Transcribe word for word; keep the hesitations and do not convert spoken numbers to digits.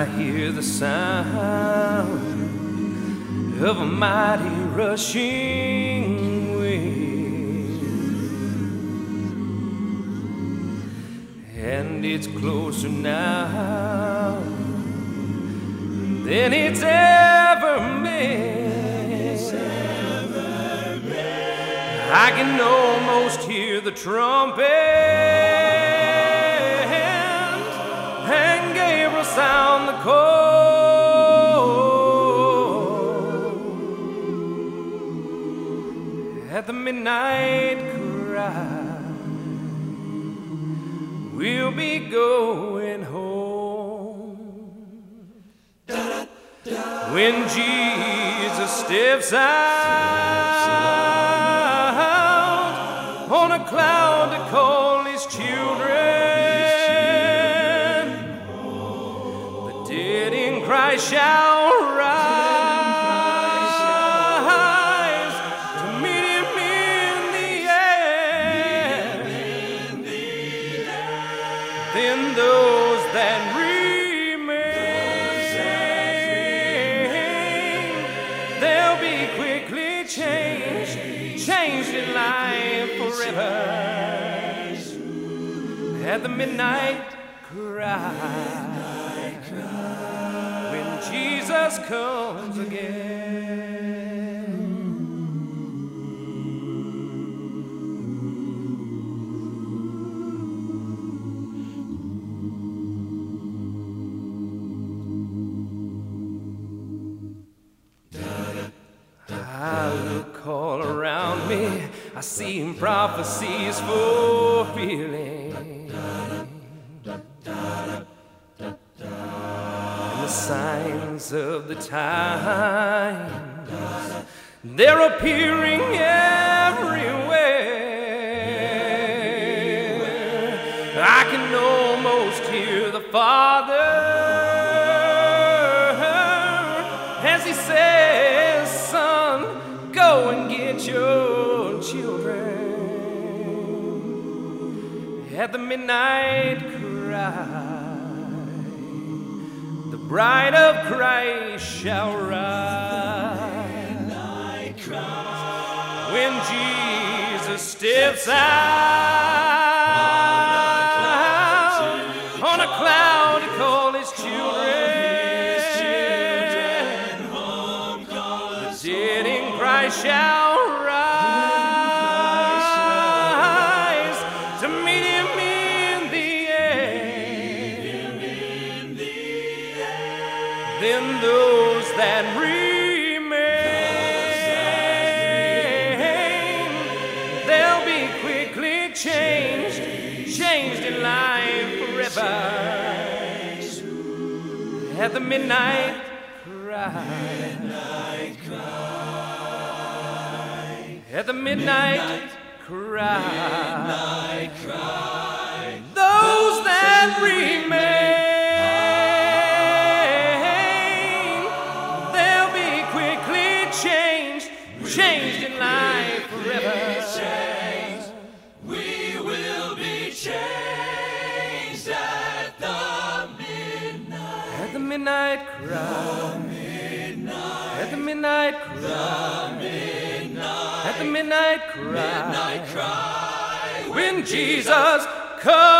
I hear the sound of a mighty rushing wind, and it's closer now than it's ever been. I can almost hear the trumpet and Gabriel sound the call at the midnight cry. We'll be going home when Jesus steps out on a cloud to call his children. The dead in Christ shall rise to meet him in the air. Then those that remain, they'll be quickly changed, changed in life forever at the midnight cry, when Jesus comes again. I look all around me, I see prophecies fulfilling, and the signs of the times, they're appearing everywhere. I can almost hear the Father as he says, "Son, go and get your children." At the midnight cry, the bride of Christ shall rise. When Jesus steps out on a cloud to call his children, the dead in Christ shall rise to meet him in the air. Then those that remain, they'll be quickly changed, changed in life forever at the midnight cry. At the midnight cry, those that remain, they'll be quickly changed, changed in life forever. We will be changed at the midnight, at the midnight cry, at the midnight cry, at the midnight cry, midnight cry, when Jesus comes.